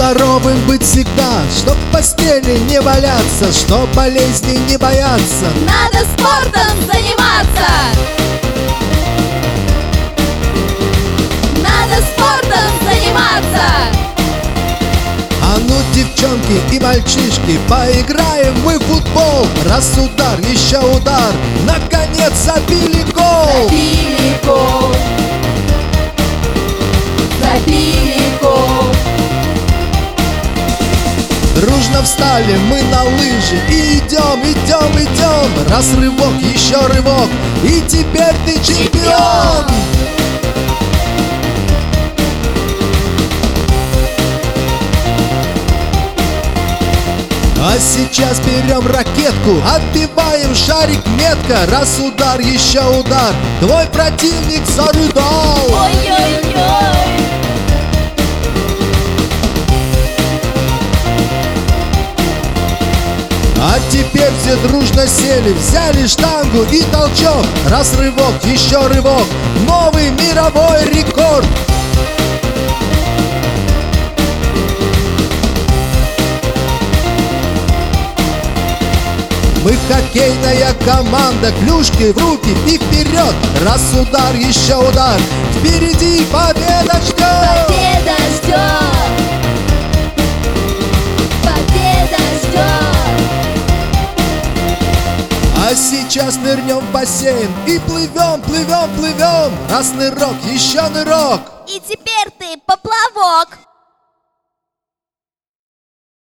здоровым быть всегда, чтоб в постели не валяться, чтоб болезней не бояться. Надо спортом заниматься. Надо спортом заниматься. А ну, девчонки и мальчишки, поиграем мы в футбол. Раз удар, еще удар, наконец забили гол. Забили гол. Забили гол. Дружно встали мы на лыжи и идем, идем, идем. Раз рывок, еще рывок, и теперь ты чемпион. А сейчас берем ракетку, отбиваем шарик метко. Раз удар, еще удар, твой противник зарыдал. Ой-ой-ой. А теперь все дружно сели, взяли штангу и толчок. Раз рывок, еще рывок, новый мировой рекорд. Мы хоккейная команда, клюшки в руки и вперед. Раз удар, еще удар, впереди победа ждет. Победа ждет. Победа ждет. А сейчас нырнем в бассейн и плывем, плывем, плывем. Раз нырок, еще нырок. И теперь ты поплавок.